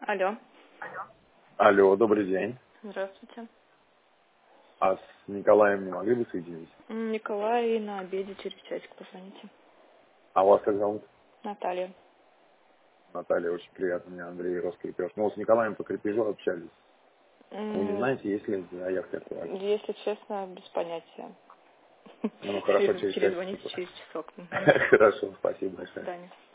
Алло. Алло, добрый день. Здравствуйте. А с Николаем не могли бы соединить? Николай на обеде, через часик позвоните. А вас как зовут? Наталья. Наталья, очень приятно, меня Андрей Роскрепеж. Ну, с Николаем по крепежу общались. Вы не знаете, есть ли заявка актуальна? Если честно, без понятия. Ну, хорошо, через 5 Перезвоните часов. через часок. Хорошо, спасибо До большое. свидания.